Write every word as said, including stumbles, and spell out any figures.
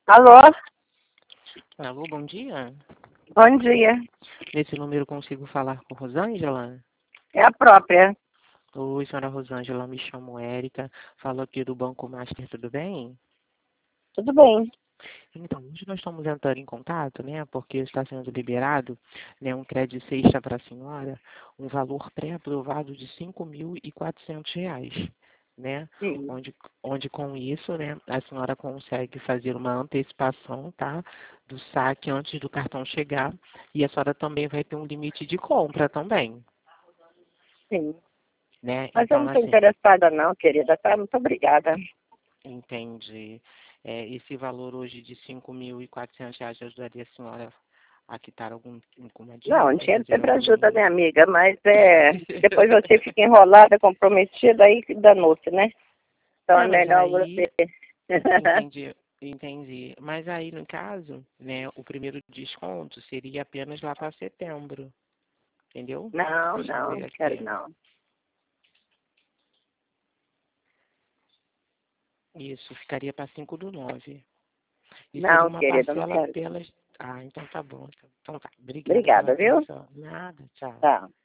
Alô? Alô, bom dia. Bom dia. Nesse número consigo falar com Rosângela? É a própria. Oi, senhora Rosângela, me chamo Érica, falo aqui do Banco Master, tudo bem? Tudo bem. Então, hoje nós estamos entrando em contato, né, porque está sendo liberado, né, um crédito sexta para a senhora, um valor pré-aprovado de cinco mil e quatrocentos reais, né, Sim. onde, onde com isso, né, a senhora consegue fazer uma antecipação, tá, do saque antes do cartão chegar, e a senhora também vai ter um limite de compra também, Sim. né, Mas eu então não estou assim, interessada não, querida. Tá? Muito obrigada. entende, é, esse valor hoje de cinco mil e quatrocentos reais ajudaria a senhora a quitar algum, alguma Não, o dívida, dinheiro fazer sempre algum ajuda, né, limite? amiga? Mas é, depois você fica enrolada, comprometida, aí danou-se, né? Então é É, mas melhor aí, você... entendi, entendi. Mas aí, no caso, né, o primeiro desconto seria apenas lá para setembro, entendeu? Não, Deixa eu não, ver não quero aqui. não. Isso, ficaria para cinco do nove. E seria Não, uma querida, não parcela quero. pelas... Ah, então tá bom. Então tá. Obrigada pela Obrigada, viu? atenção. Nada, tchau. Tá.